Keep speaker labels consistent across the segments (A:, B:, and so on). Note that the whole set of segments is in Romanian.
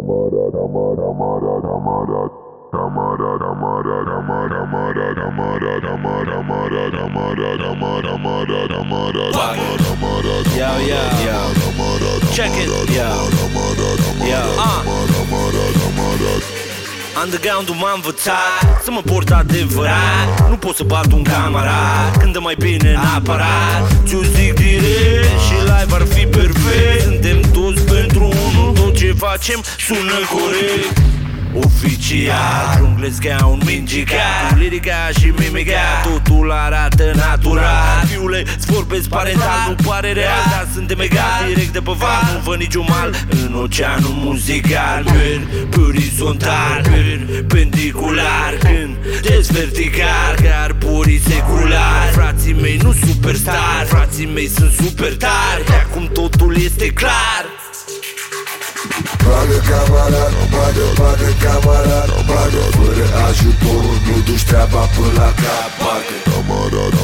A: Check it. Underground-ul m-a învățat să mă port adevărat. Nu pot să bat un camarad când dă mai bine în aparat. Ți-o zic direct și live ar fi perfect. Suntem toți pentru unul, tot ce facem sună corect. Oficial, junglez ca un mingicat, cu lirica și mimica, totul arată natural. Fiule, îți vorbesc parental, nu pare real, dar suntem egali, direct de pe val. Nu văd niciun mal în oceanul muzical. Merg pe orizontal, merg pendicular, când des vertical, ca arborii seculari. Frații mei nu superstar, frații mei sunt super tari, de acum totul este clar.
B: Bagă camarad, bagă camarad, bagă fără ajutor, nu duci treaba până la cap. Bagă camarad,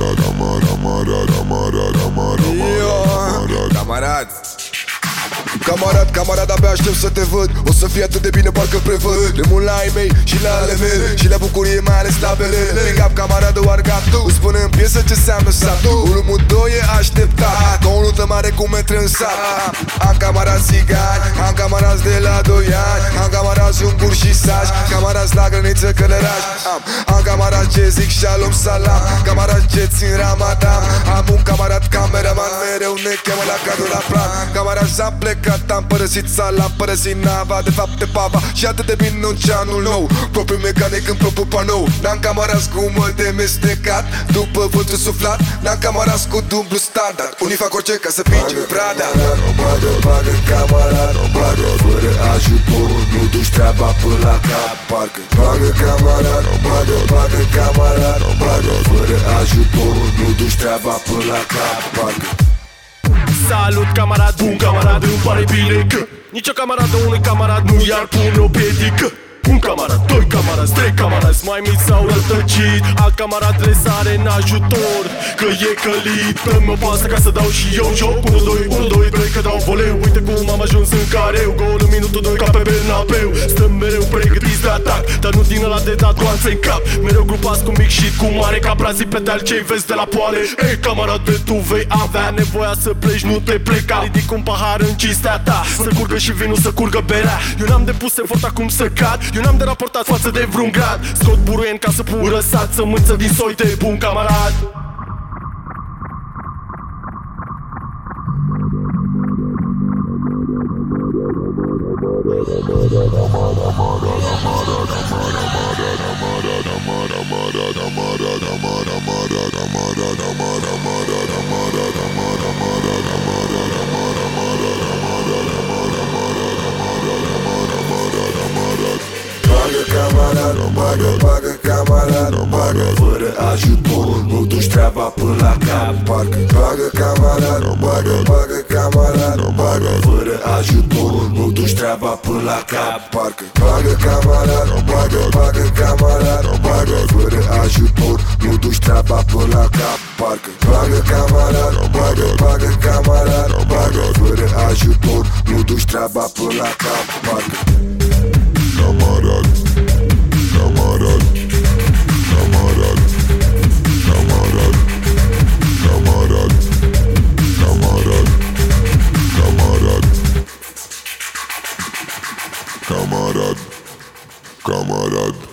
B: camarad. Camarad, abia aștept să te văd. O să fie atât de bine, parcă prevăd. De mult la ai mei și la ale mele, și la bucurie, mai ales la belele. Pick up, camarad, oargat tu, îți spune în piesă ce înseamnă satul. Unul, doi e așteptat, ca o nută mare cum intră în sat. Am camarazi țigani, am camarazi de la 2 ani, am camarazi unguri și saci, camarazi la grăniță călărași. Am camarazi ce zic shalom salam, camarazi ce țin ramadan. Am un camarad cameraman, mereu ne cheamă la cadru la plan. Camarazi am plecat, am părăsit sala, am părăsit nava, de fapt de pava, și atât de bine în ceanul nou. Propriu mecanic în propriu panou. N-am camarazi cu mă de mestecat, după vântul suflat. N-am camarazi cu dublu standard, unii fac orice ca să pice Prada. Bagă camarad, bagă fără ajutor, nu duci treaba până la cap. Parcă bagă camarad, bagă camarad, bagă fără ajutor, nu duci treaba până la cap. Parcă
C: salut camarad, bun camarad, îmi pare bine că nicio camaradă unui camarad nu i-ar pune o piedică. Un camarad, doi camarazi, trei camarazi, mai mici s-au rătăcit, alt camarad le sare în ajutor, că e călit. Dă-mi o pasă ca să dau și eu joc. 1, 2, 3, că dau voleu. Uite cum am ajuns în careu, gol în minutul 2 ca pe Bernabeu. Stăm mereu pregătiți de atac, dar nu din ăla de dat doanțe în cap. Mereu grupați cu mic și cu mare, ca brazii pe deal ce-i vezi de la poale. Ei camarade, tu vei avea nevoia să pleci, nu te pleca. Ridic un pahar în cinstea ta, să curgă și vinul, să curgă berea. Eu n-am depus efort acum să cad, eu n-am de raportat față de vreun grad. Scot buruien ca să pun răsat, sămânță din soi de bun camarad.
B: Bagă camarad, bagă fără ajutor, nu duci treaba până la cap. Parcă bagă camarad, bagă camarad, bagă fără ajutor, nu duci treaba până la cap. Parcă bagă camarad, bagă camarad, bagă fără ajutor, nu duci treaba până la cap. Parcă bagă camarad, bagă camarad, bagă fără ajutor, nu duci treaba până la cap. Parcă camarad, camarad, camarad, camarad, camarad, camarad, camarad, camarad, camarad.